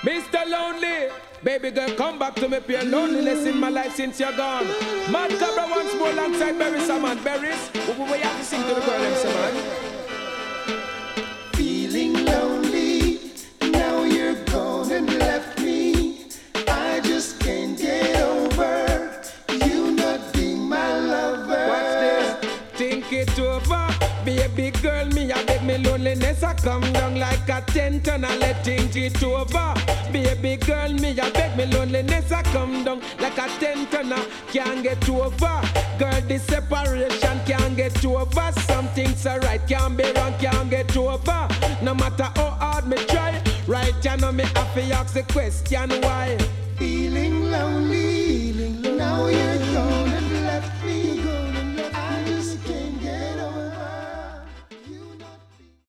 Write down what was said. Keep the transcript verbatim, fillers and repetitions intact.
Mister Lonely, baby girl, come back to me. Pure loneliness in my life since you're gone. Mad Cabra once more alongside Berry Saman. Berries, what we have to sing to the girl, them say, man. Feeling lonely, now you're gone and left me. I just can't get over you not being my lover. Watch this, think it over. Baby girl, me a beg me loneliness I come down like a tent and I let think it over. Baby girl, me a beg me loneliness I come down like a tent and I can't get over. Girl, this separation can't get over. Something's alright, can't be wrong, can't get over. No matter how hard me try, right you know me have to ask the question why. Feeling lonely, now you're